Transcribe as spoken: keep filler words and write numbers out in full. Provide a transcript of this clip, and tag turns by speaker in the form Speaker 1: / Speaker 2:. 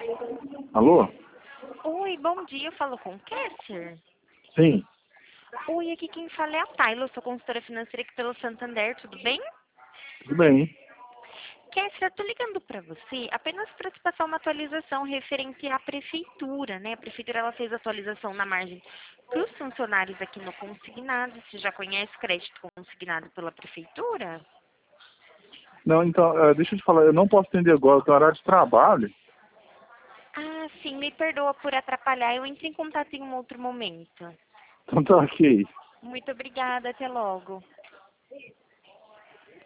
Speaker 1: Alô?
Speaker 2: Oi, bom dia, eu falo com o Kesser.
Speaker 1: Sim,
Speaker 2: Oi, aqui quem fala é a Tayla, eu sou consultora financeira aqui pelo Santander, tudo bem?
Speaker 1: tudo bem.
Speaker 2: Kesser, eu tô ligando para você apenas para te passar uma atualização referente à prefeitura, né? A prefeitura ela fez atualização na margem para os funcionários aqui no consignado. Você já conhece crédito consignado pela prefeitura?
Speaker 1: Não, então, eh, deixa eu te falar, eu não posso atender agora, eu tenho horário de trabalho.
Speaker 2: Ah, sim, me perdoa por atrapalhar, eu entro em contato em um outro momento.
Speaker 1: Então tá ok.
Speaker 2: Muito obrigada, até logo.